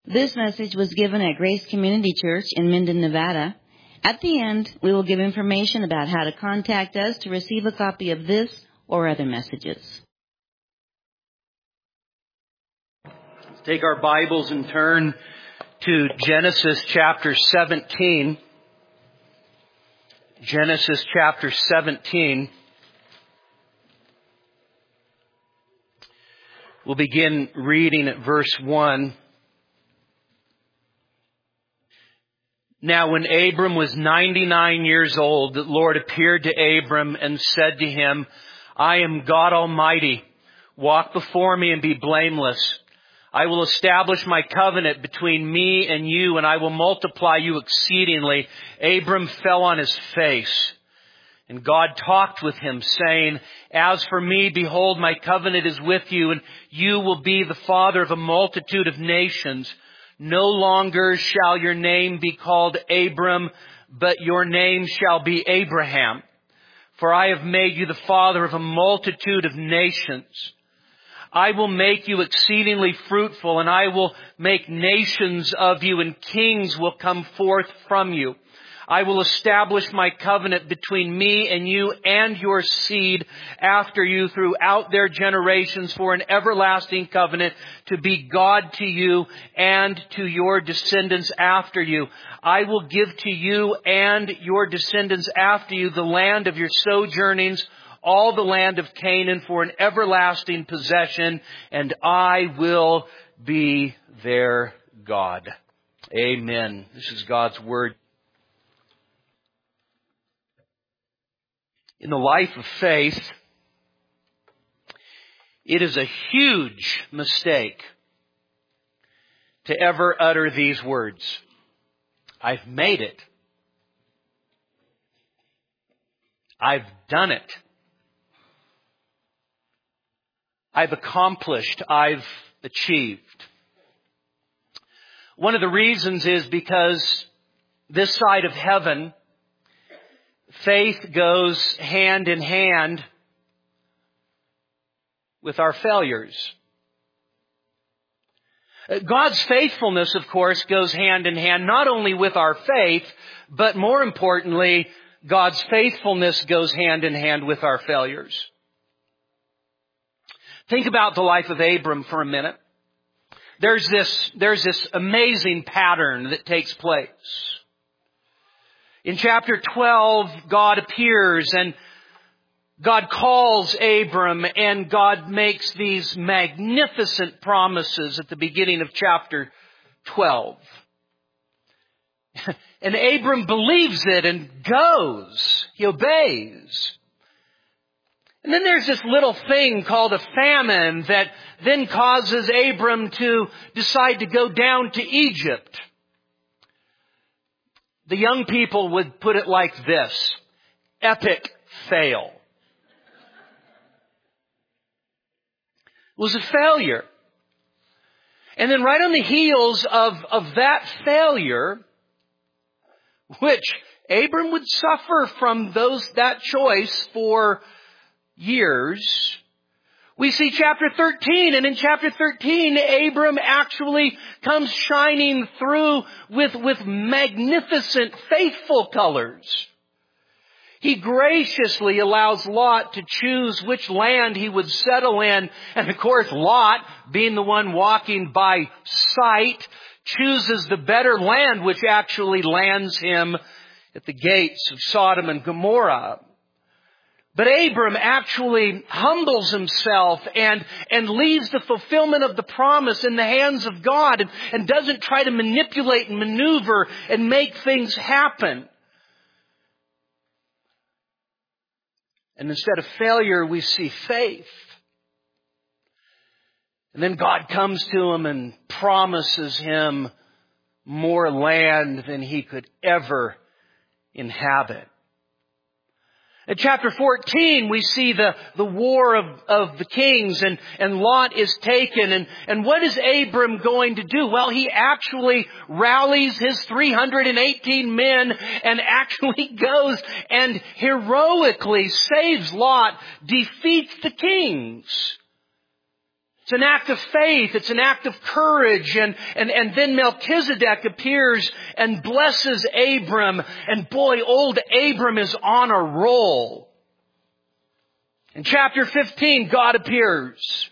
This message was given at Grace Community Church in Minden, Nevada. At the end, we will give information about how to contact us to receive a copy of this or other messages. Let's take our Bibles and turn to Genesis chapter 17. Genesis chapter 17. We'll begin reading at verse 1. Now when Abram was 99 years old, the Lord appeared to Abram and said to him, I am God Almighty. Walk before me and be blameless. I will establish my covenant between me and you, and I will multiply you exceedingly. Abram fell on his face. And God talked with him, saying, As for me, behold, my covenant is with you, and you will be the father of a multitude of nations. No longer shall your name be called Abram, but your name shall be Abraham. For I have made you the father of a multitude of nations. I will make you exceedingly fruitful, and I will make nations of you, and kings will come forth from you. I will establish my covenant between me and you and your seed after you throughout their generations for an everlasting covenant to be God to you and to your descendants after you. I will give to you and your descendants after you the land of your sojournings, all the land of Canaan for an everlasting possession, and I will be their God. Amen. This is God's Word. In the life of faith, it is a huge mistake to ever utter these words. I've made it. I've done it. I've accomplished. I've achieved. One of the reasons is because this side of heaven, faith goes hand in hand with our failures. God's faithfulness, of course, goes hand in hand not only with our faith, but more importantly, God's faithfulness goes hand in hand with our failures. Think about the life of Abram for a minute. There's this amazing pattern that takes place. In chapter 12, God appears and God calls Abram and God makes these magnificent promises at the beginning of chapter 12. And Abram believes it and goes. He obeys. And then there's this little thing called a famine that then causes Abram to decide to go down to Egypt. The young people would put it like this: epic fail. It was a failure. And then right on the heels of that failure, which Abram would suffer from that choice for years, we see chapter 13, and in chapter 13, Abram actually comes shining through with magnificent, faithful colors. He graciously allows Lot to choose which land he would settle in. And of course, Lot, being the one walking by sight, chooses the better land, which actually lands him at the gates of Sodom and Gomorrah. But Abram actually humbles himself and leaves the fulfillment of the promise in the hands of God and doesn't try to manipulate and maneuver and make things happen. And instead of failure, we see faith. And then God comes to him and promises him more land than he could ever inhabit. In chapter 14, we see the war of the kings and Lot is taken. And what is Abram going to do? Well, he actually rallies his 318 men and actually goes and heroically saves Lot, defeats the kings. It's an act of faith. It's an act of courage. And then Melchizedek appears and blesses Abram. And boy, old Abram is on a roll. In chapter 15, God appears.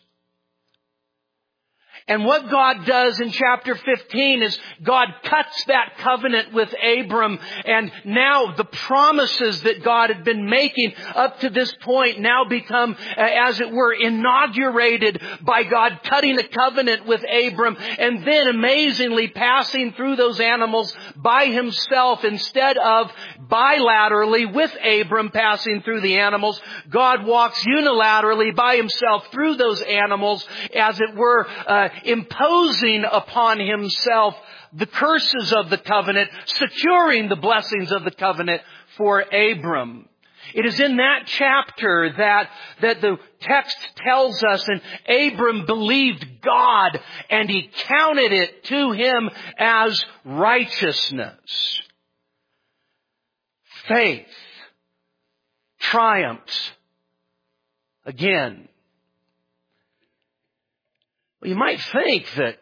And what God does in chapter 15 is God cuts that covenant with Abram, and now the promises that God had been making up to this point now become, as it were, inaugurated by God cutting a covenant with Abram and then amazingly passing through those animals by himself instead of bilaterally with Abram passing through the animals. God walks unilaterally by himself through those animals, as it were, imposing upon himself the curses of the covenant, securing the blessings of the covenant for Abram. It is in that chapter that the text tells us, and Abram believed God, and he counted it to him as righteousness. Faith triumphs again. Well, you might think that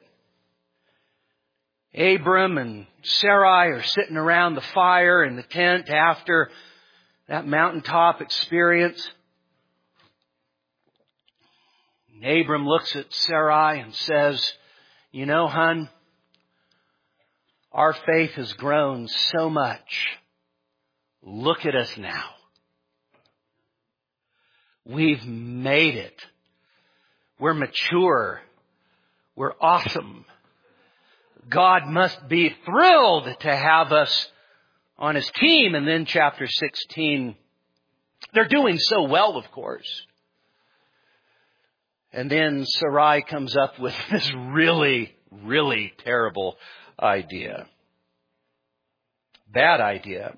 Abram and Sarai are sitting around the fire in the tent after that mountaintop experience. And Abram looks at Sarai and says, "You know, hon, our faith has grown so much. Look at us now. We've made it. We're mature. We're awesome. God must be thrilled to have us on His team." And then chapter 16, they're doing so well, of course. And then Sarai comes up with this really, really terrible idea. Bad idea.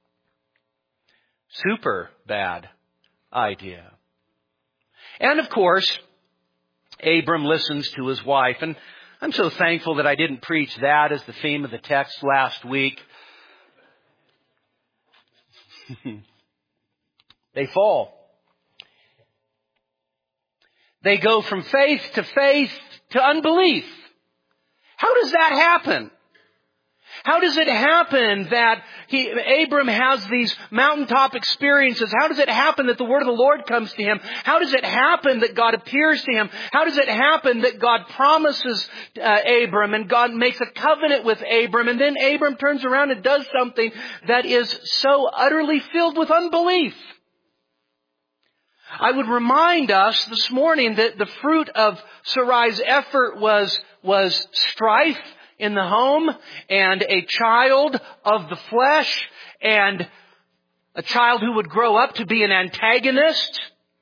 Super bad idea. And of course, Abram listens to his wife. And I'm so thankful that I didn't preach that as the theme of the text last week. They fall. They go from faith to unbelief. How does that happen? How does it happen that Abram has these mountaintop experiences? How does it happen that the word of the Lord comes to him? How does it happen that God appears to him? How does it happen that God promises Abram and God makes a covenant with Abram, and then Abram turns around and does something that is so utterly filled with unbelief? I would remind us this morning that the fruit of Sarai's effort was strife in the home, and a child of the flesh, and a child who would grow up to be an antagonist.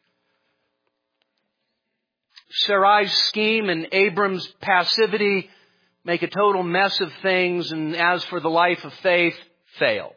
Sarai's scheme and Abram's passivity make a total mess of things, and as for the life of faith, fail.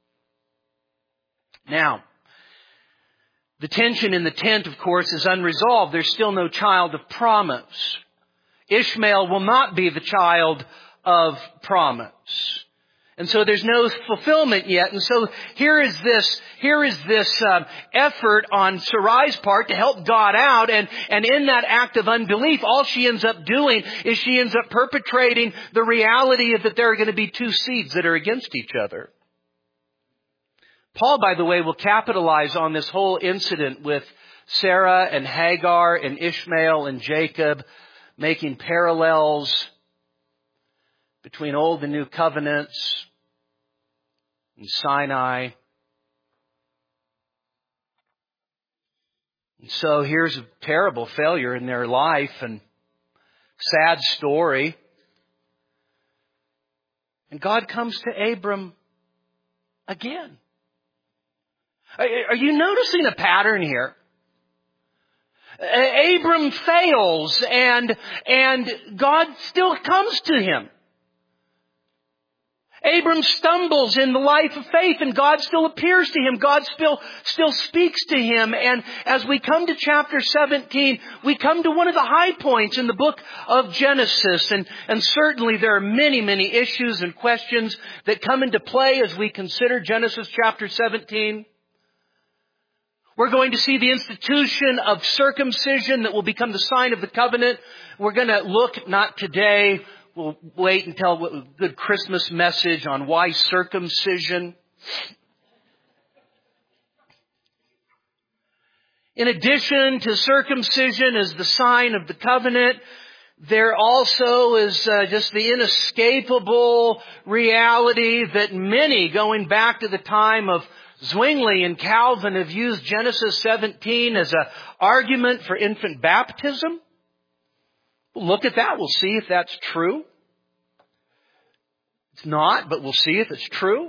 Now, the tension in the tent, of course, is unresolved. There's still no child of promise. Ishmael will not be the child of promise. And so there's no fulfillment yet. And so here is this effort on Sarai's part to help God out. And in that act of unbelief, all she ends up doing is she ends up perpetrating the reality that there are going to be two seeds that are against each other. Paul, by the way, will capitalize on this whole incident with Sarah and Hagar and Ishmael and Jacob, making parallels between Old and New Covenants and Sinai. And so here's a terrible failure in their life and sad story. And God comes to Abram again. Are you noticing a pattern here? Abram fails and God still comes to him. Abram stumbles in the life of faith and God still appears to him. God still speaks to him. And as we come to chapter 17, we come to one of the high points in the book of Genesis. And certainly there are many, many issues and questions that come into play as we consider Genesis chapter 17. We're going to see the institution of circumcision that will become the sign of the covenant. We're going to look, not today, we'll wait until a good Christmas message on why circumcision. In addition to circumcision as the sign of the covenant, there also is just the inescapable reality that many, going back to the time of Zwingli and Calvin, have used Genesis 17 as an argument for infant baptism. We'll look at that. We'll see if that's true. It's not, but we'll see if it's true.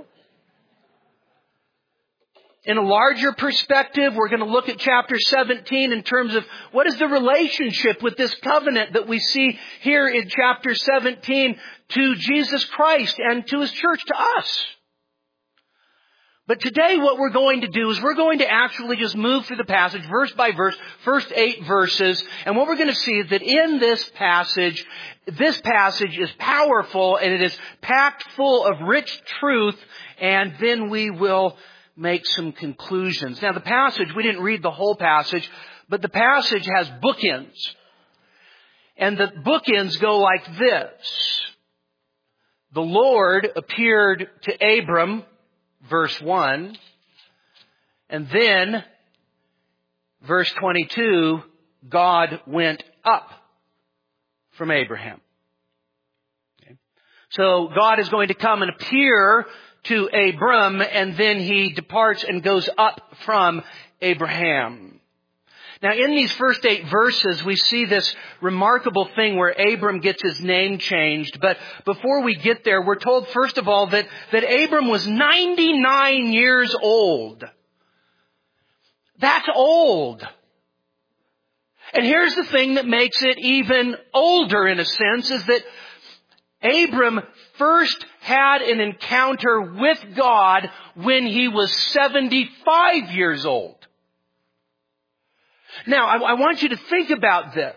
In a larger perspective, we're going to look at chapter 17 in terms of what is the relationship with this covenant that we see here in chapter 17 to Jesus Christ and to His church, to us. But today what we're going to do is we're going to actually just move through the passage verse by verse, first 8 verses. And what we're going to see is that in this passage is powerful and it is packed full of rich truth. And then we will make some conclusions. Now the passage, we didn't read the whole passage, but the passage has bookends. And the bookends go like this. The Lord appeared to Abram, verse 1, and then, verse 22, God went up from Abraham. Okay. So God is going to come and appear to Abram, and then He departs and goes up from Abraham. Now in these first 8 verses, we see this remarkable thing where Abram gets his name changed. But before we get there, we're told first of all that Abram was 99 years old. That's old. And here's the thing that makes it even older in a sense, is that Abram first had an encounter with God when he was 75 years old. Now, I want you to think about this.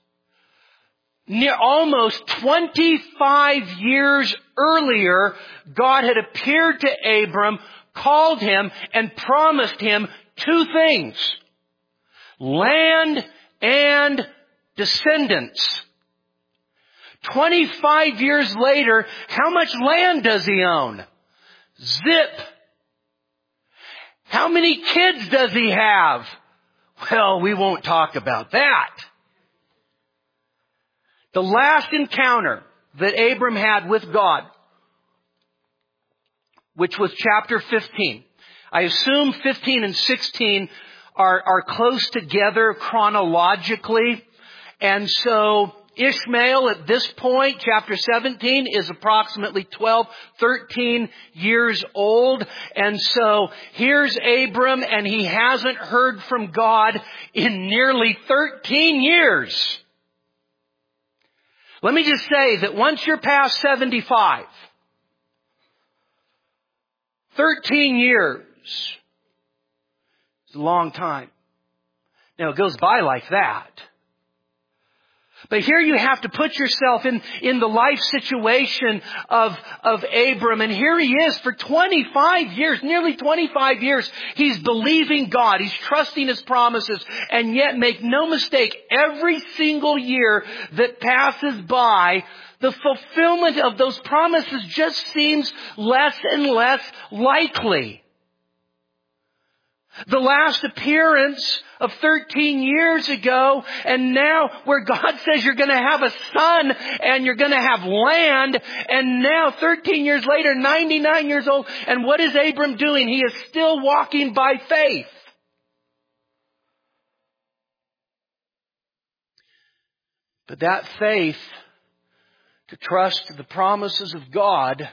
Almost 25 years earlier, God had appeared to Abram, called him, and promised him 2 things: land and descendants. 25 years later, how much land does he own? Zip. How many kids does he have? Well, we won't talk about that. The last encounter that Abram had with God, which was chapter 15. I assume 15 and 16 are close together chronologically. And so Ishmael at this point, chapter 17, is approximately 12, 13 years old. And so here's Abram, and he hasn't heard from God in nearly 13 years. Let me just say that once you're past 75, 13 years is a long time. Now it goes by like that. But here you have to put yourself in the life situation of Abram. And here he is for 25 years, nearly 25 years. He's believing God. He's trusting His promises. And yet, make no mistake, every single year that passes by, the fulfillment of those promises just seems less and less likely. The last appearance of 13 years ago, and now where God says you're going to have a son and you're going to have land, and now 13 years later, 99 years old, and what is Abram doing? He is still walking by faith. But that faith, to trust the promises of God,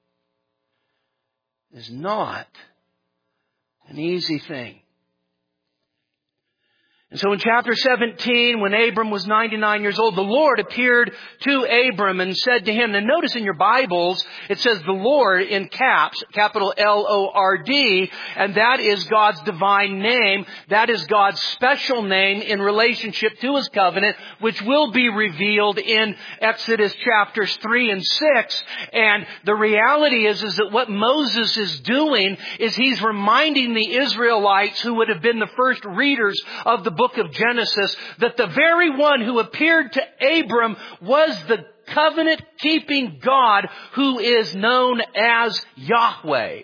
is not an easy thing. And so in chapter 17, when Abram was 99 years old, the Lord appeared to Abram and said to him, and notice in your Bibles, it says the Lord in caps, capital L-O-R-D, and that is God's divine name. That is God's special name in relationship to His covenant, which will be revealed in Exodus chapters 3 and 6. And the reality is that what Moses is doing is he's reminding the Israelites, who would have been the first readers of the book of Genesis, that the very one who appeared to Abram was the covenant-keeping God who is known as Yahweh.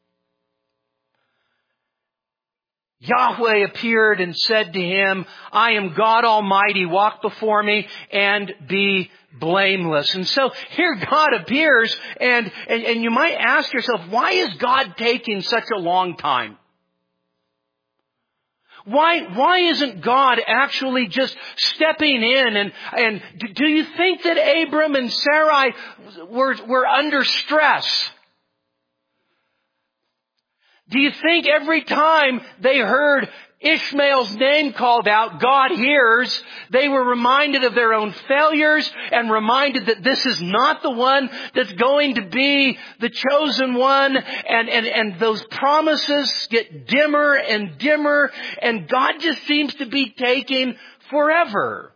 Yahweh appeared and said to him, I am God Almighty, walk before me and be blameless. And so here God appears, and you might ask yourself, why is God taking such a long time? Why isn't God actually just stepping in and do you think that Abram and Sarai were under stress? Do you think every time they heard Ishmael's name called out, God hears, they were reminded of their own failures and reminded that this is not the one that's going to be the chosen one, and those promises get dimmer and dimmer, and God just seems to be taking forever.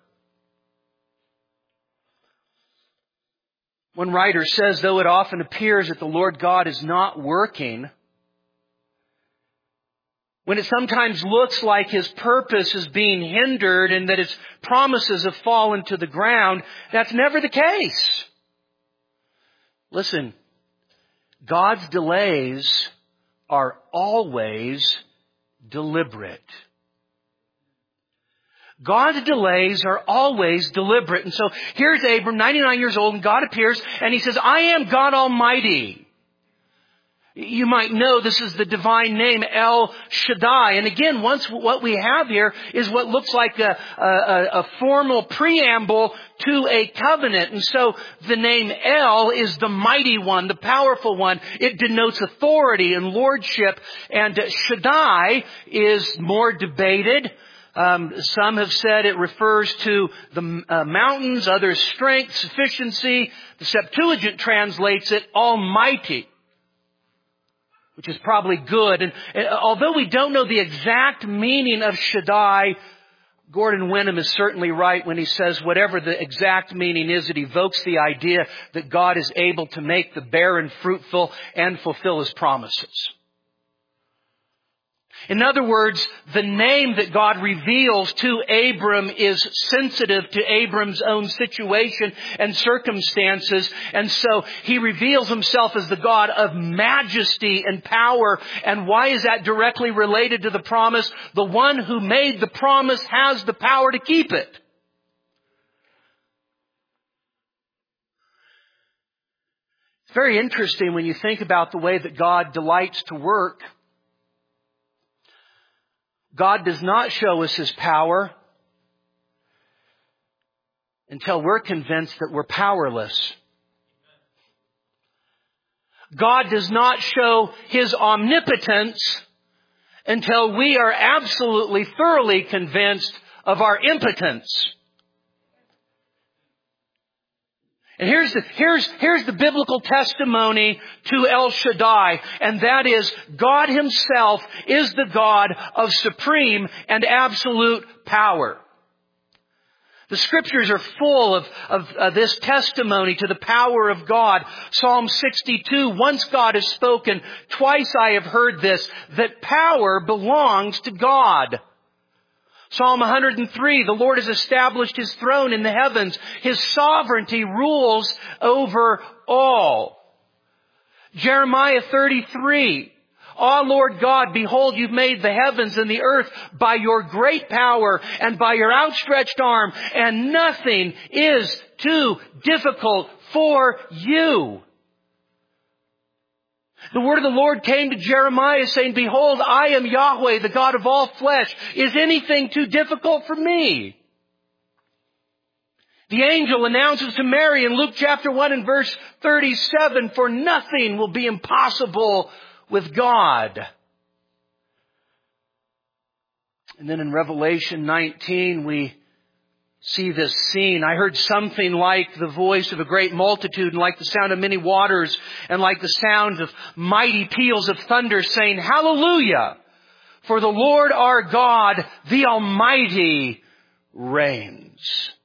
One writer says, though it often appears that the Lord God is not working, when it sometimes looks like His purpose is being hindered and that His promises have fallen to the ground, that's never the case. Listen, God's delays are always deliberate. God's delays are always deliberate. And so here's Abram, 99 years old, and God appears and He says, I am God Almighty. You might know this is the divine name El Shaddai. And again, what we have here is what looks like a formal preamble to a covenant. And so the name El is the mighty one, the powerful one. It denotes authority and lordship. And Shaddai is more debated. Some have said it refers to the mountains, others strength, sufficiency. The Septuagint translates it Almighty, which is probably good. And although we don't know the exact meaning of Shaddai, Gordon Wenham is certainly right when he says whatever the exact meaning is, it evokes the idea that God is able to make the barren fruitful and fulfill His promises. In other words, the name that God reveals to Abram is sensitive to Abram's own situation and circumstances. And so He reveals Himself as the God of majesty and power. And why is that directly related to the promise? The one who made the promise has the power to keep it. It's very interesting when you think about the way that God delights to work. God does not show us His power until we're convinced that we're powerless. God does not show His omnipotence until we are absolutely, thoroughly convinced of our impotence. And here's the biblical testimony to El Shaddai, and that is God Himself is the God of supreme and absolute power. The Scriptures are full of this testimony to the power of God. Psalm 62, once God has spoken, twice I have heard this, that power belongs to God. Psalm 103, the Lord has established His throne in the heavens. His sovereignty rules over all. Jeremiah 33, Lord God, behold, You've made the heavens and the earth by Your great power and by Your outstretched arm, and nothing is too difficult for You. The word of the Lord came to Jeremiah saying, behold, I am Yahweh, the God of all flesh. Is anything too difficult for Me? The angel announces to Mary in Luke chapter 1 and verse 37, for nothing will be impossible with God. And then in Revelation 19, we see this scene. I heard something like the voice of a great multitude, and like the sound of many waters, and like the sound of mighty peals of thunder, saying, Hallelujah! For the Lord our God, the Almighty, reigns.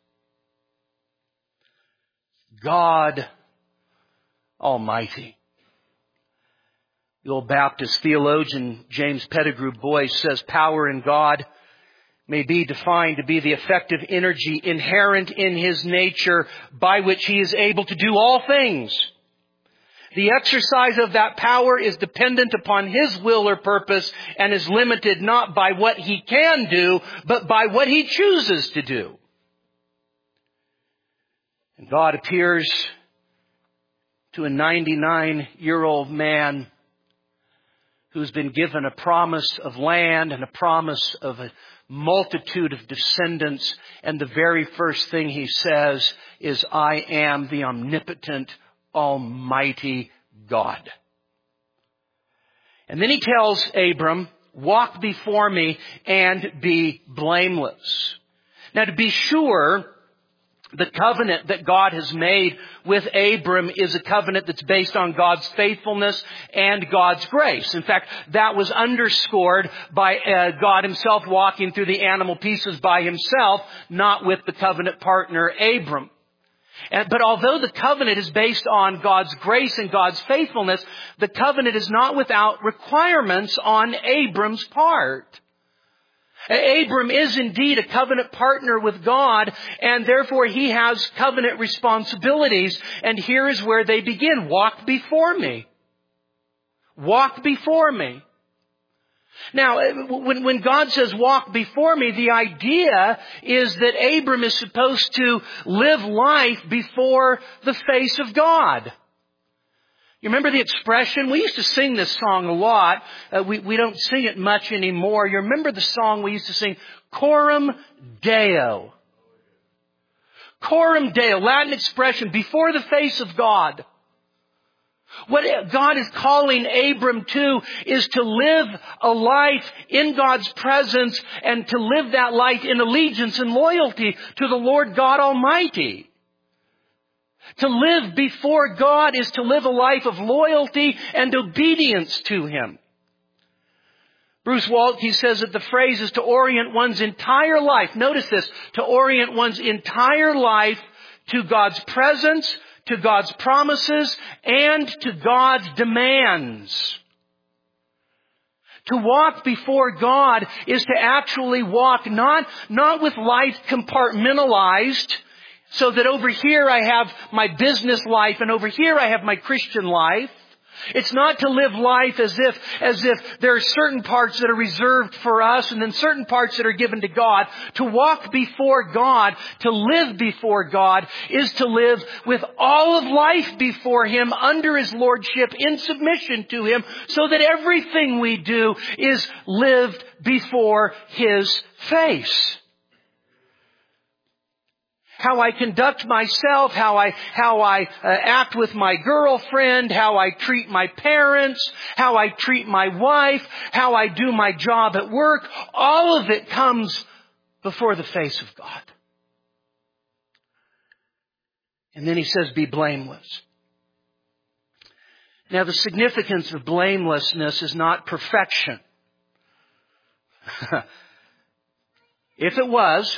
God Almighty. The old Baptist theologian James Pettigrew Boyce says power in God may be defined to be the effective energy inherent in His nature by which He is able to do all things. The exercise of that power is dependent upon His will or purpose and is limited not by what He can do, but by what He chooses to do. And God appears to a 99-year-old man who's been given a promise of land and a promise of a multitude of descendants. And the very first thing he says is, I am the omnipotent, almighty God. And then he tells Abram, walk before me and be blameless. Now, to be sure, the covenant that God has made with Abram is a covenant that's based on God's faithfulness and God's grace. In fact, that was underscored by God Himself walking through the animal pieces by Himself, not with the covenant partner Abram. But although the covenant is based on God's grace and God's faithfulness, the covenant is not without requirements on Abram's part. Abram is indeed a covenant partner with God, and therefore he has covenant responsibilities. And here is where they begin. Walk before me. Walk before me. Now, when God says walk before me, the idea is that Abram is supposed to live life before the face of God. You remember the expression? We used to sing this song a lot. We don't sing it much anymore. You remember the song we used to sing? Coram Deo. Coram Deo, Latin expression, before the face of God. What God is calling Abram to is to live a life in God's presence and to live that life in allegiance and loyalty to the Lord God Almighty. To live before God is to live a life of loyalty and obedience to Him. Bruce Waltke says that the phrase is to orient one's entire life. Notice this, to orient one's entire life to God's presence, to God's promises, and to God's demands. To walk before God is to actually walk not with life compartmentalized, so that over here I have my business life and over here I have my Christian life. It's not to live life as if there are certain parts that are reserved for us and then certain parts that are given to God. To walk before God, to live before God, is to live with all of life before Him, under His lordship, in submission to Him, so that everything we do is lived before His face. How I conduct myself, how I act with my girlfriend, how I treat my parents, how I treat my wife, how I do my job at work, all of it comes before the face of God. And then he says, be blameless. Now, the significance of blamelessness is not perfection. If it was,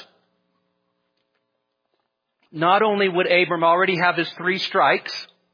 not only would Abram already have his 3 strikes,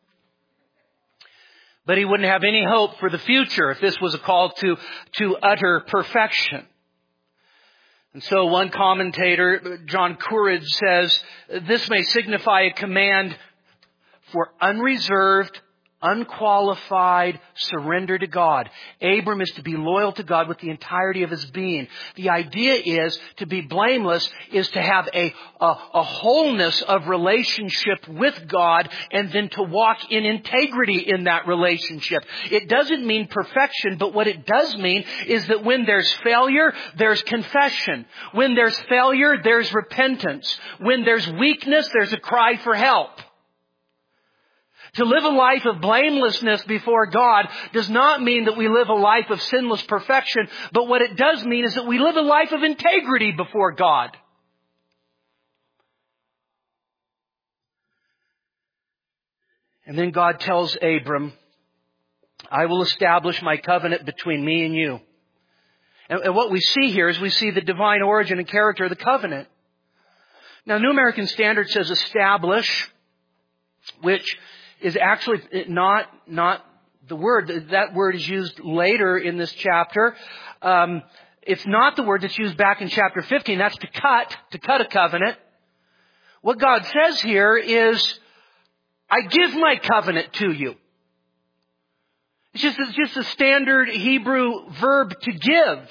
but he wouldn't have any hope for the future if this was a call to utter perfection. And so one commentator, John Courage, says, this may signify a command for unreserved, unqualified surrender to God. Abram is to be loyal to God with the entirety of his being. The idea is to be blameless is to have a wholeness of relationship with God and then to walk in integrity in that relationship. It doesn't mean perfection, but what it does mean is that when there's failure, there's confession. When there's failure, there's repentance. When there's weakness, there's a cry for help. To live a life of blamelessness before God does not mean that we live a life of sinless perfection, but what it does mean is that we live a life of integrity before God. And then God tells Abram, I will establish my covenant between me and you. And what we see here is we see the divine origin and character of the covenant. Now, New American Standard says establish, which is actually not the word. That word is used later in this chapter. It's not the word that's used back in chapter 15. That's to cut a covenant. What God says here is, I give my covenant to you. It's just a standard Hebrew verb to give.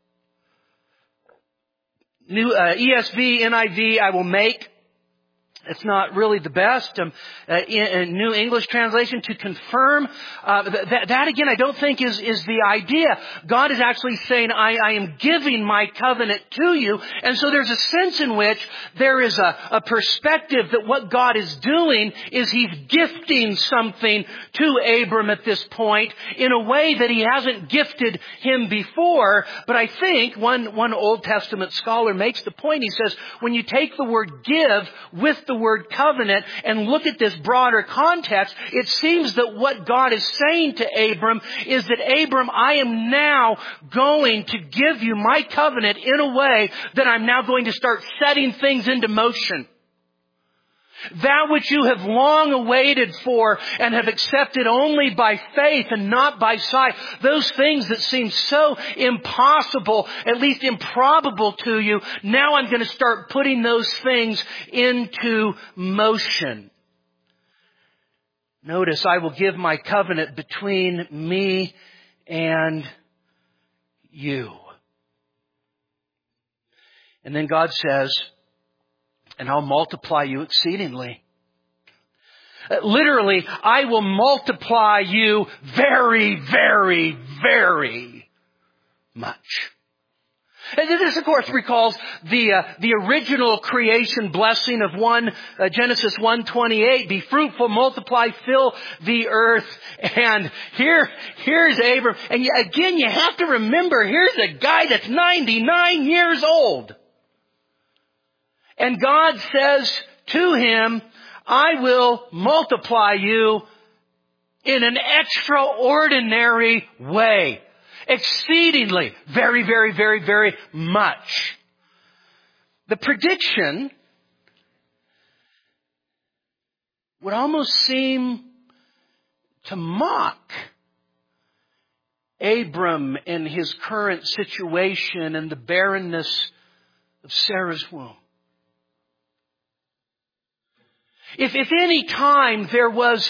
New ESV, NIV, I will make. It's not really the best. In New English translation, to confirm. That again, I don't think is the idea. God is actually saying, I am giving my covenant to you. And so there's a sense in which there is a perspective that what God is doing is He's gifting something to Abram at this point in a way that He hasn't gifted him before. But I think one Old Testament scholar makes the point. He says, when you take the word give with the word covenant and look at this broader context, it seems that what God is saying to Abram is that, Abram, I am now going to give you my covenant in a way that I'm now going to start setting things into motion. That which you have long awaited for and have accepted only by faith and not by sight. Those things that seem so impossible, at least improbable to you, now I'm going to start putting those things into motion. Notice, I will give my covenant between me and you. And then God says, and I'll multiply you exceedingly. Literally, I will multiply you very, very, very much. And this, of course, recalls the original creation blessing of Genesis 1:28. Be fruitful, multiply, fill the earth. And here's Abram. And again, you have to remember, here's a guy that's 99 years old. And God says to him, I will multiply you in an extraordinary way. Exceedingly. Very, very, very, very much. The prediction would almost seem to mock Abram and his current situation and the barrenness of Sarah's womb. If any time there was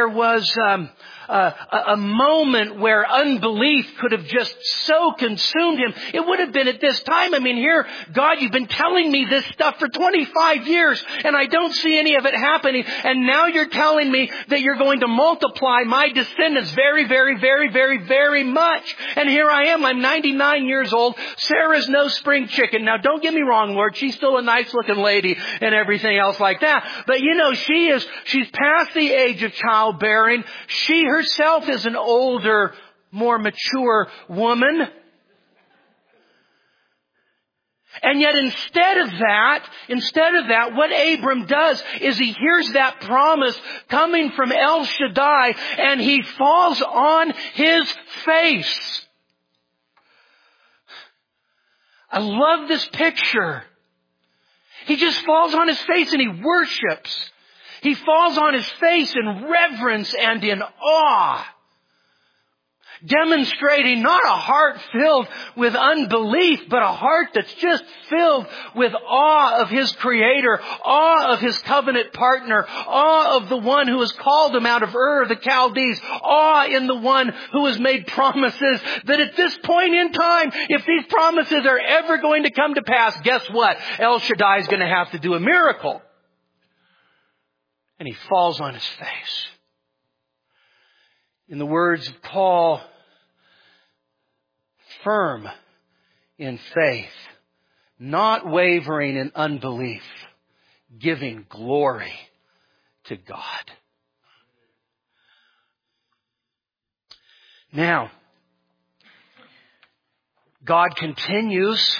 a moment where unbelief could have just so consumed him, it would have been at this time. I mean, here, God, you've been telling me this stuff for 25 years, and I don't see any of it happening. And now you're telling me that you're going to multiply my descendants very, very, very, very, very much. And here I am. I'm 99 years old. Sarah's no spring chicken. Now, don't get me wrong, Lord. She's still a nice-looking lady and everything else like that. But, she's past the age of childbearing. She herself is an older, more mature woman. And yet instead of that, what Abram does is he hears that promise coming from El Shaddai and he falls on his face. I love this picture. He just falls on his face and he worships. He falls on his face in reverence and in awe, demonstrating not a heart filled with unbelief, but a heart that's just filled with awe of his Creator, awe of his covenant partner, awe of the one who has called him out of Ur of the Chaldees, awe in the one who has made promises that at this point in time, if these promises are ever going to come to pass, guess what? El Shaddai is going to have to do a miracle. And he falls on his face. In the words of Paul, firm in faith, not wavering in unbelief, giving glory to God. Now, God continues.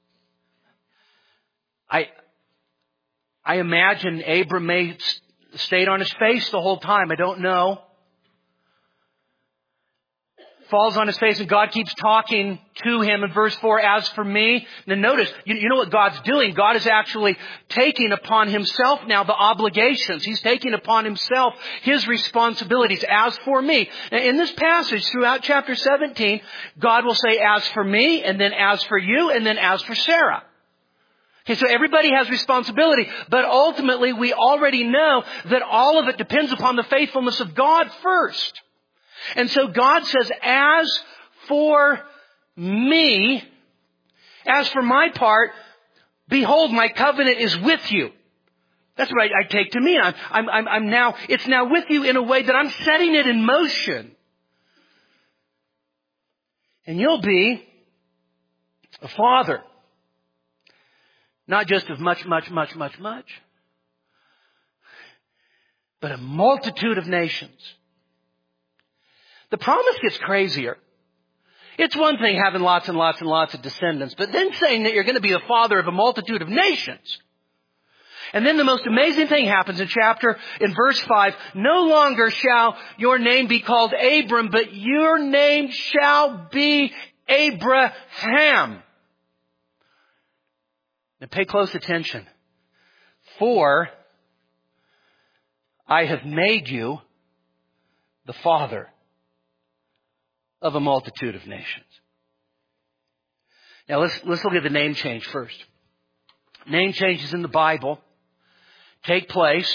I imagine Abram may stayed on his face the whole time. I don't know. Falls on his face and God keeps talking to him in verse 4, as for me. Now notice, you know what God's doing? God is actually taking upon himself now the obligations. He's taking upon himself his responsibilities. As for me. Now in this passage throughout chapter 17, God will say, as for me, and then as for you, and then as for Sarah. Okay, so everybody has responsibility, but ultimately we already know that all of it depends upon the faithfulness of God first. And so God says, as for me, as for my part, behold, my covenant is with you. That's what I take to mean. It's now with you in a way that I'm setting it in motion. And you'll be a father. Not just of much, but a multitude of nations. The promise gets crazier. It's one thing having lots and lots and lots of descendants, but then saying that you're going to be the father of a multitude of nations. And then the most amazing thing happens in verse 5. No longer shall your name be called Abram, but your name shall be Abraham. Now pay close attention. For I have made you the father of a multitude of nations. Now let's look at the name change first. Name changes in the Bible take place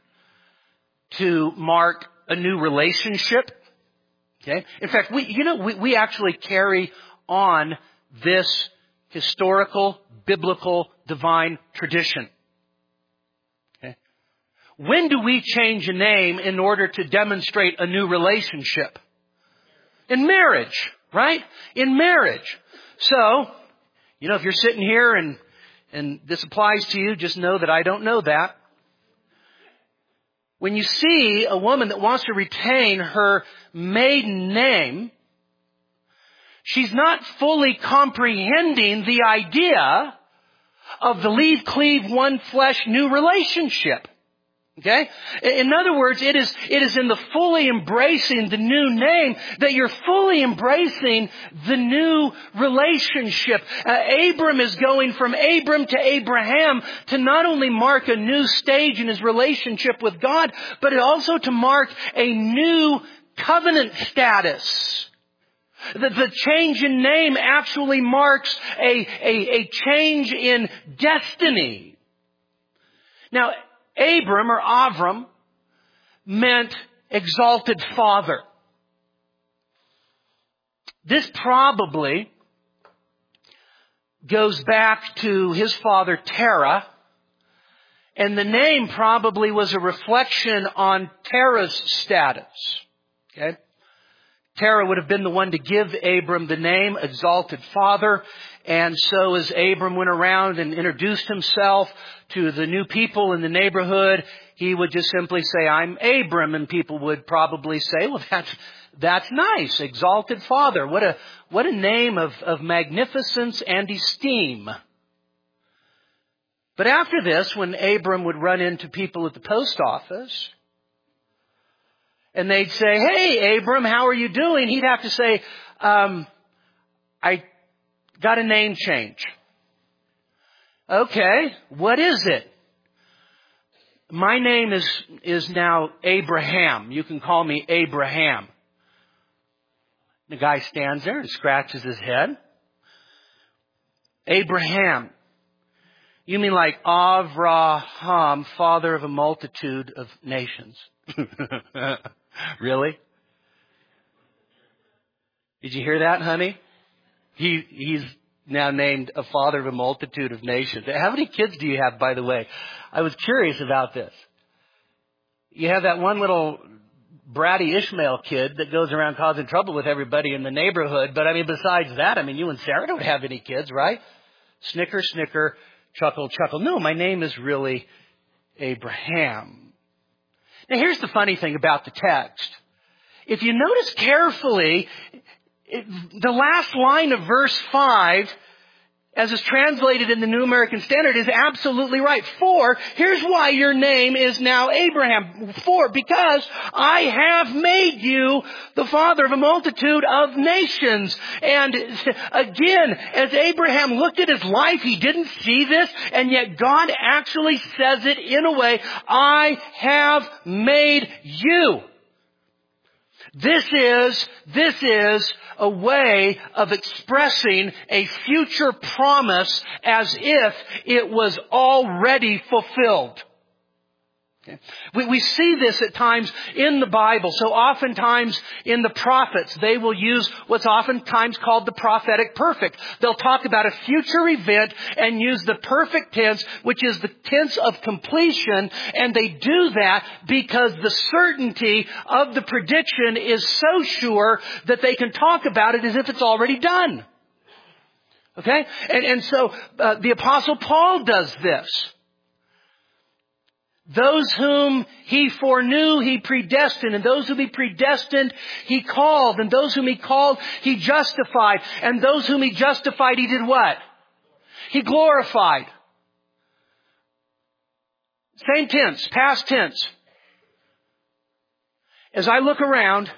to mark a new relationship. Okay? In fact, we actually carry on this historical, biblical, divine tradition. Okay? When do we change a name in order to demonstrate a new relationship? In marriage, right? In marriage. So, if you're sitting here and this applies to you, just know that I don't know that. When you see a woman that wants to retain her maiden name, she's not fully comprehending the idea of the leave, cleave, one flesh, new relationship. Okay? In other words, it is in the fully embracing the new name that you're fully embracing the new relationship. Abram is going from Abram to Abraham to not only mark a new stage in his relationship with God, but also to mark a new covenant status. The change in name actually marks a change in destiny. Now, Abram or Avram meant exalted father. This probably goes back to his father Terah, and the name probably was a reflection on Terah's status. Okay? Terah would have been the one to give Abram the name exalted father. And so as Abram went around and introduced himself to the new people in the neighborhood, he would just simply say, I'm Abram. And people would probably say, well, that's nice. Exalted father. What a name of magnificence and esteem. But after this, when Abram would run into people at the post office, and they'd say, hey, Abram, how are you doing? He'd have to say, I got a name change. Okay, what is it? My name is now Abraham. You can call me Abraham. The guy stands there and scratches his head. Abraham. You mean like Avraham, father of a multitude of nations. Really? Did you hear that, honey? He's now named a father of a multitude of nations. How many kids do you have, by the way? I was curious about this. You have that one little bratty Ishmael kid that goes around causing trouble with everybody in the neighborhood. But besides that, you and Sarah don't have any kids, right? Snicker, snicker, chuckle, chuckle. No, my name is really Abraham. Now here's the funny thing about the text. if you notice carefully, the last line of verse 5, as is translated in the New American Standard, is absolutely right. For, here's why your name is now Abraham. For, because I have made you the father of a multitude of nations. And again, as Abraham looked at his life, he didn't see this, and yet God actually says it in a way, I have made you. This is a way of expressing a future promise as if it was already fulfilled. Okay. We see this at times in the Bible. So oftentimes in the prophets, they will use what's oftentimes called the prophetic perfect. They'll talk about a future event and use the perfect tense, which is the tense of completion. And they do that because the certainty of the prediction is so sure that they can talk about it as if it's already done. Okay? And so the Apostle Paul does this. Those whom he foreknew, he predestined. And those whom he predestined, he called. And those whom he called, he justified. And those whom he justified, he did what? He glorified. Same tense, past tense. As I look around,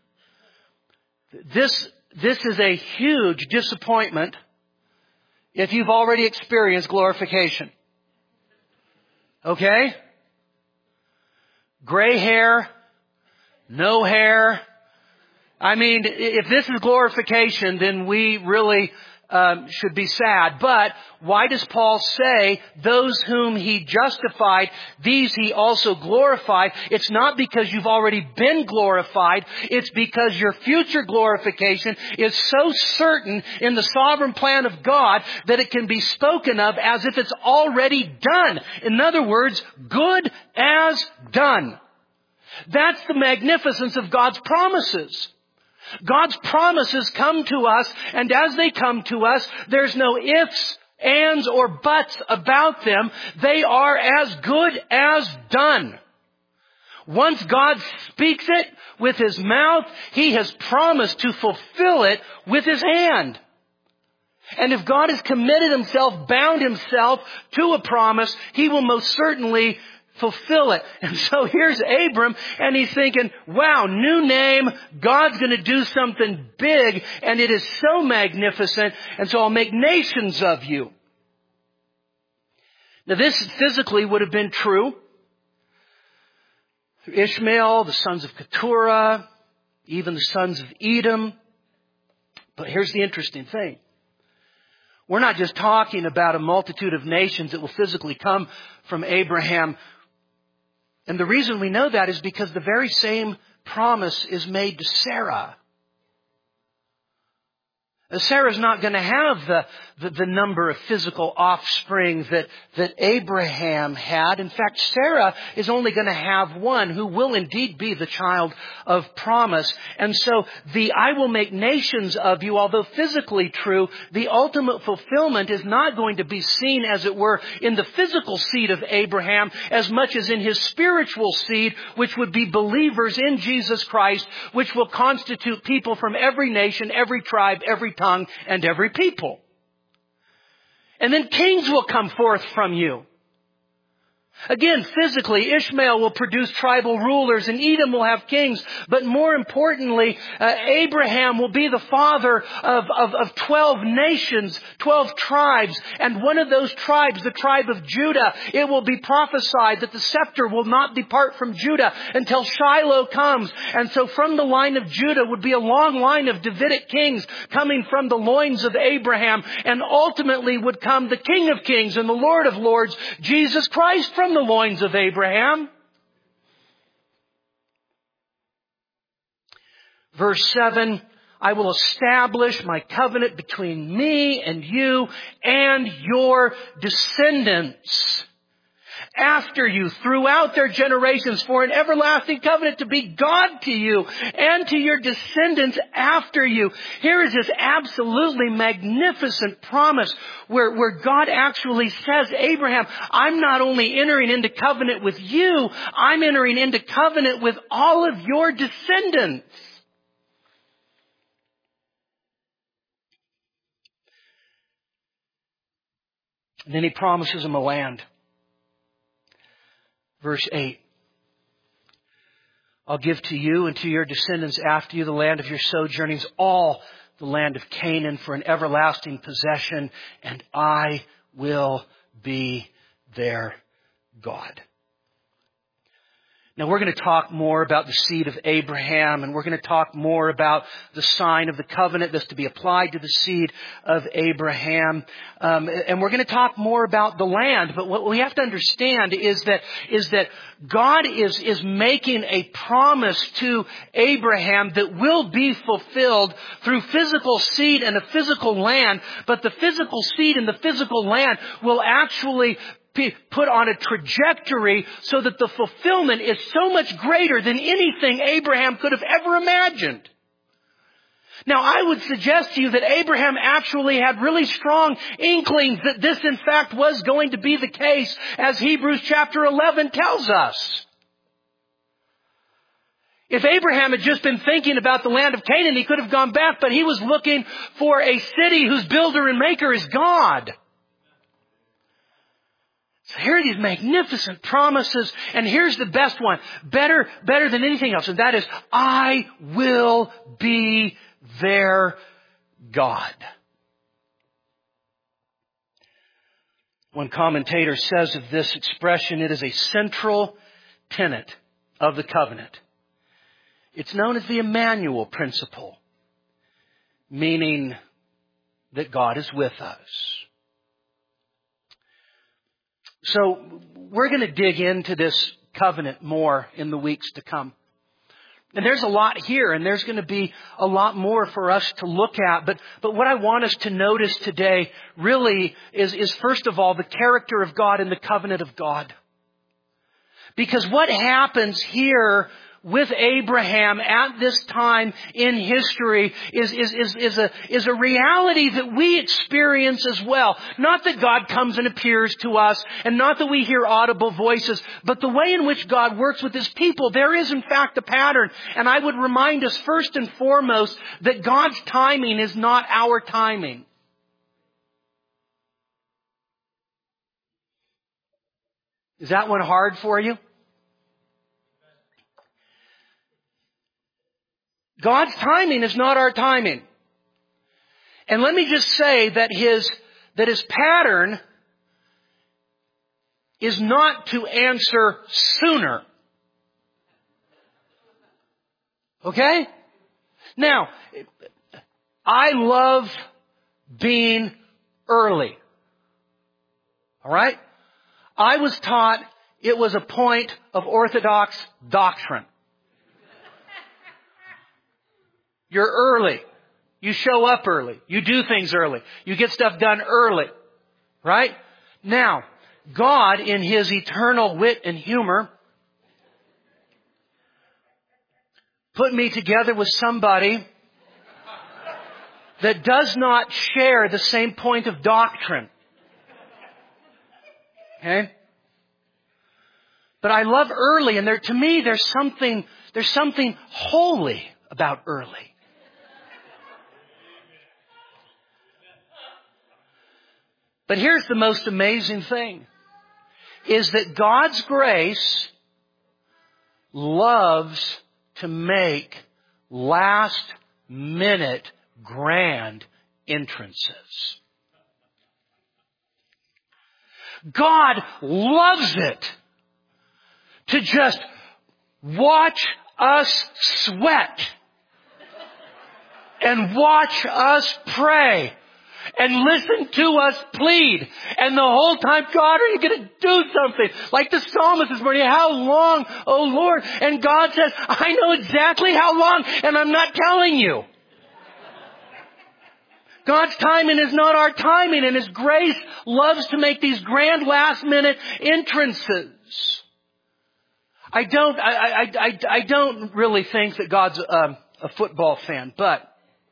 this is a huge disappointment if you've already experienced glorification. Okay? Gray hair, no hair. I mean, if this is glorification, then we really should be sad. But why does Paul say, those whom he justified, these he also glorified? It's not because you've already been glorified. It's because your future glorification is so certain in the sovereign plan of God that it can be spoken of as if it's already done. In other words, good as done. That's the magnificence of God's promises. God's promises come to us, and as they come to us, there's no ifs, ands, or buts about them. They are as good as done. Once God speaks it with His mouth, He has promised to fulfill it with His hand. And if God has committed Himself, bound Himself to a promise, He will most certainly fulfill it. And so here's Abram, and he's thinking, wow, new name, God's going to do something big, and it is so magnificent, and so I'll make nations of you. Now this physically would have been true. Ishmael, the sons of Keturah, even the sons of Edom. But here's the interesting thing. We're not just talking about a multitude of nations that will physically come from Abraham. And the reason we know that is because the very same promise is made to Sarah. Sarah's not going to have the number of physical offspring that Abraham had. In fact, Sarah is only going to have one who will indeed be the child of promise. And so the I will make nations of you, although physically true, the ultimate fulfillment is not going to be seen, as it were, in the physical seed of Abraham as much as in his spiritual seed, which would be believers in Jesus Christ, which will constitute people from every nation, every tribe, every tongue, and every people. And then kings will come forth from you. Again, physically, Ishmael will produce tribal rulers and Edom will have kings. But more importantly, Abraham will be the father of 12 nations, 12 tribes. And one of those tribes, the tribe of Judah, it will be prophesied that the scepter will not depart from Judah until Shiloh comes. And so from the line of Judah would be a long line of Davidic kings coming from the loins of Abraham. And ultimately would come the King of Kings and the Lord of Lords, Jesus Christ, from the loins of Abraham. Verse 7, I will establish my covenant between me and you and your descendants after you throughout their generations for an everlasting covenant to be God to you and to your descendants after you. Here is this absolutely magnificent promise where God actually says, Abraham, I'm not only entering into covenant with you, I'm entering into covenant with all of your descendants. And then he promises him a land. Verse 8. I'll give to you and to your descendants after you the land of your sojournings, all the land of Canaan for an everlasting possession, and I will be their God. Now we're going to talk more about the seed of Abraham, and we're going to talk more about the sign of the covenant that's to be applied to the seed of Abraham. And we're going to talk more about the land. But what we have to understand is that God is making a promise to Abraham that will be fulfilled through physical seed and a physical land. But the physical seed and the physical land will actually be put on a trajectory so that the fulfillment is so much greater than anything Abraham could have ever imagined. Now, I would suggest to you that Abraham actually had really strong inklings that this, in fact, was going to be the case, as Hebrews chapter 11 tells us. If Abraham had just been thinking about the land of Canaan, he could have gone back, but he was looking for a city whose builder and maker is God. So here are these magnificent promises, and here's the best one, better than anything else, and that is, I will be their God. One commentator says of this expression, it is a central tenet of the covenant. It's known as the Emmanuel principle, meaning that God is with us. So we're going to dig into this covenant more in the weeks to come. And there's a lot here, and there's going to be a lot more for us to look at. But what I want us to notice today really is first of all, the character of God and the covenant of God. Because what happens here with Abraham at this time in history is a reality that we experience as well. Not that God comes and appears to us, and not that we hear audible voices, but the way in which God works with His people. There is in fact a pattern. And I would remind us first and foremost that God's timing is not our timing. Is that one hard for you? God's timing is not our timing. And let me just say that his pattern is not to answer sooner. Okay? Now, I love being early. All right? I was taught it was a point of orthodox doctrine. You're early. You show up early. You do things early. You get stuff done early. Right? Now, God, in His eternal wit and humor, put me together with somebody that does not share the same point of doctrine. Okay? But I love early, and to me there's something holy about early. But here's the most amazing thing, is that God's grace loves to make last-minute grand entrances. God loves it to just watch us sweat and watch us pray and listen to us plead. And the whole time, God, are you going to do something? Like the psalmist this morning, how long, oh Lord? And God says, I know exactly how long, and I'm not telling you. God's timing is not our timing, and His grace loves to make these grand last-minute entrances. I don't really think that God's a football fan, but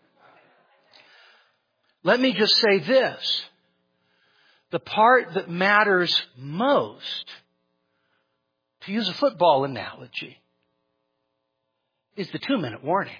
let me just say this. The part that matters most, to use a football analogy, is the 2-minute warning.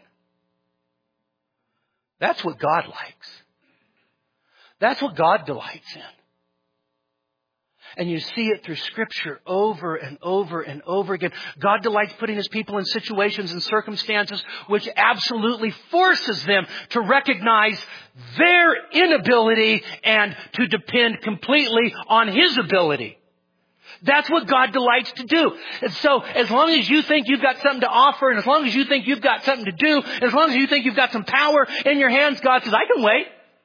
That's what God likes. That's what God delights in. And you see it through Scripture over and over and over again. God delights putting His people in situations and circumstances which absolutely forces them to recognize their inability and to depend completely on His ability. That's what God delights to do. And so as long as you think you've got something to offer, and as long as you think you've got something to do, and as long as you think you've got some power in your hands, God says, I can wait.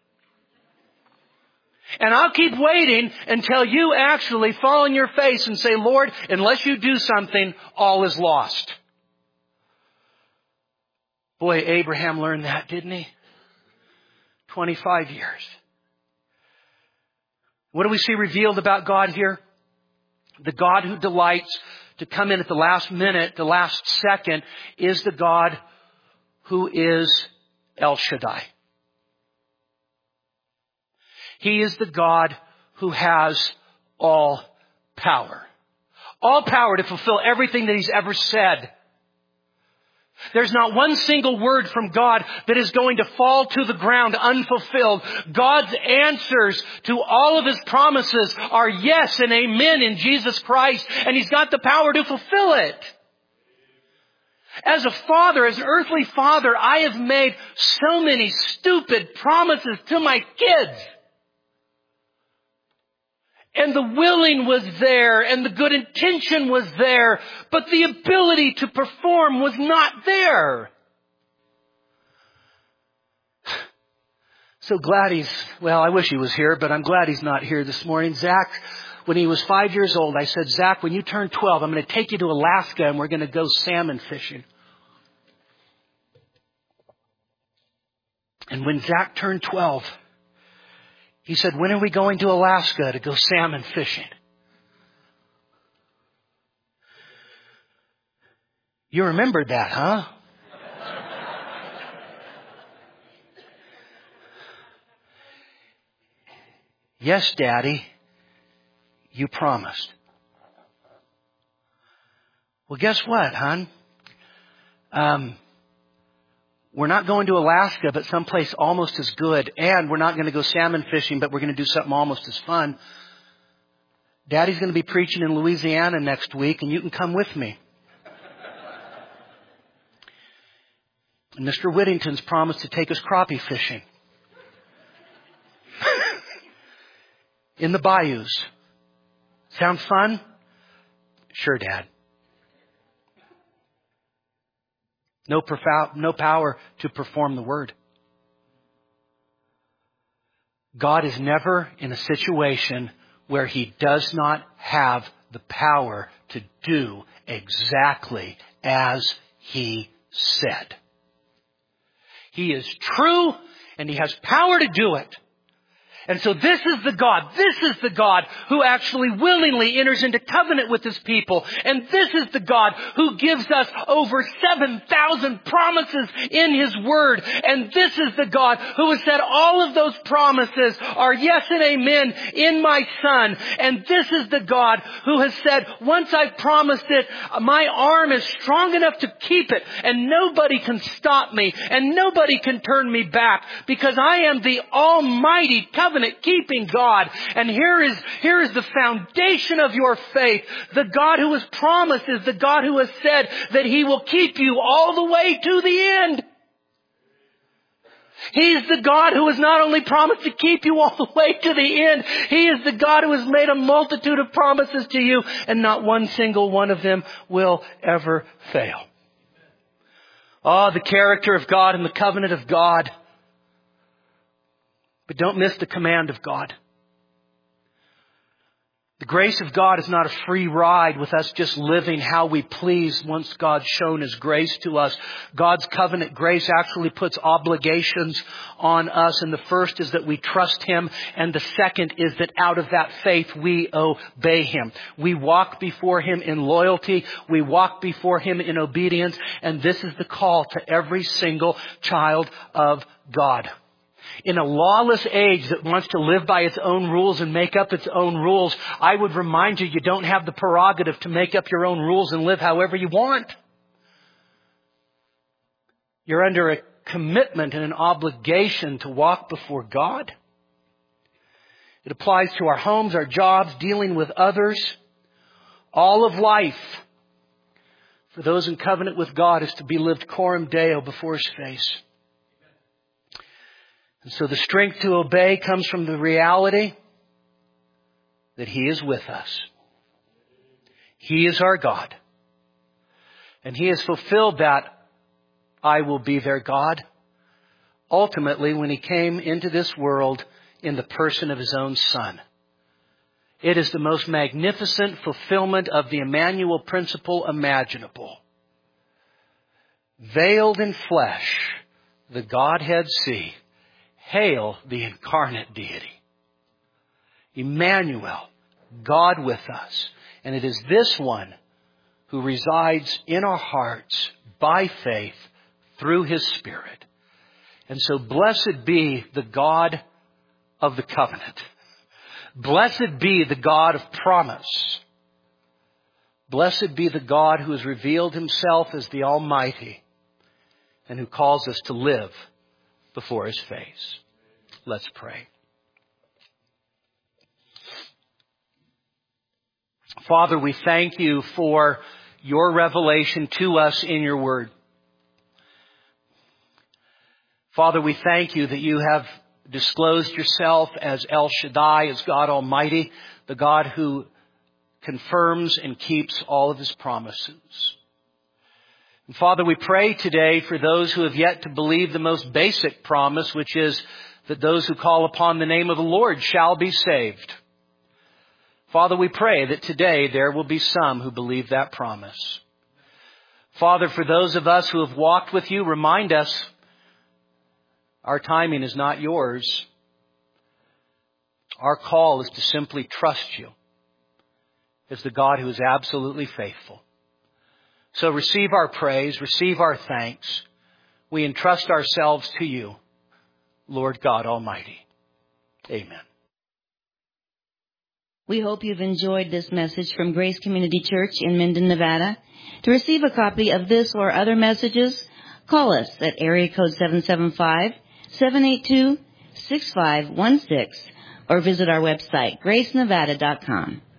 And I'll keep waiting until you actually fall on your face and say, Lord, unless you do something, all is lost. Boy, Abraham learned that, didn't he? 25 years. What do we see revealed about God here? The God who delights to come in at the last minute, the last second, is the God who is El Shaddai. He is the God who has all power. All power to fulfill everything that He's ever said. There's not one single word from God that is going to fall to the ground unfulfilled. God's answers to all of His promises are yes and amen in Jesus Christ, and He's got the power to fulfill it. As a father, as an earthly father, I have made so many stupid promises to my kids. And the willing was there, and the good intention was there, but the ability to perform was not there. So glad I wish he was here, but I'm glad he's not here this morning. Zach, when he was 5 years old, I said, Zach, when you turn 12, I'm going to take you to Alaska and we're going to go salmon fishing. And when Zach turned 12, he said, when are we going to Alaska to go salmon fishing? You remembered that, huh? Yes, Daddy, you promised. Well, guess what, hon? We're not going to Alaska, but someplace almost as good. And we're not going to go salmon fishing, but we're going to do something almost as fun. Daddy's going to be preaching in Louisiana next week, and you can come with me. And Mr. Whittington's promised to take us crappie fishing. In the bayous. Sound fun? Sure, Dad. No power to perform the word. God is never in a situation where He does not have the power to do exactly as He said. He is true and He has power to do it. And so this is the God who actually willingly enters into covenant with His people. And this is the God who gives us over 7,000 promises in His Word. And this is the God who has said all of those promises are yes and amen in my Son. And this is the God who has said, once I've promised it, my arm is strong enough to keep it. And nobody can stop me. And nobody can turn me back. Because I am the Almighty covenant-keeping God. And here is the foundation of your faith. The God who has promised is the God who has said that He will keep you all the way to the end. He's the God who has not only promised to keep you all the way to the end, He is the God who has made a multitude of promises to you, and not one single one of them will ever fail. Oh, the character of God and the covenant of God. But don't miss the command of God. The grace of God is not a free ride with us just living how we please once God's shown His grace to us. God's covenant grace actually puts obligations on us. And the first is that we trust Him. And the second is that out of that faith we obey Him. We walk before Him in loyalty. We walk before Him in obedience. And this is the call to every single child of God. In a lawless age that wants to live by its own rules and make up its own rules, I would remind you, you don't have the prerogative to make up your own rules and live however you want. You're under a commitment and an obligation to walk before God. It applies to our homes, our jobs, dealing with others. All of life, for those in covenant with God, is to be lived coram Deo before His face. And so the strength to obey comes from the reality that He is with us. He is our God. And He has fulfilled that I will be their God ultimately when He came into this world in the person of His own Son. It is the most magnificent fulfillment of the Emmanuel principle imaginable. Veiled in flesh, the Godhead see. Hail the incarnate deity. Emmanuel, God with us. And it is this one who resides in our hearts by faith through His Spirit. And so blessed be the God of the covenant. Blessed be the God of promise. Blessed be the God who has revealed Himself as the Almighty and who calls us to live before His face. Let's pray. Father, we thank You for Your revelation to us in Your Word. Father, we thank You that You have disclosed Yourself as El Shaddai, as God Almighty, the God who confirms and keeps all of His promises. And Father, we pray today for those who have yet to believe the most basic promise, which is that those who call upon the name of the Lord shall be saved. Father, we pray that today there will be some who believe that promise. Father, for those of us who have walked with You, remind us our timing is not Yours. Our call is to simply trust You as the God who is absolutely faithful. So receive our praise, receive our thanks. We entrust ourselves to You, Lord God Almighty. Amen. We hope you've enjoyed this message from Grace Community Church in Minden, Nevada. To receive a copy of this or other messages, call us at area code 775-782-6516 or visit our website, gracenevada.com.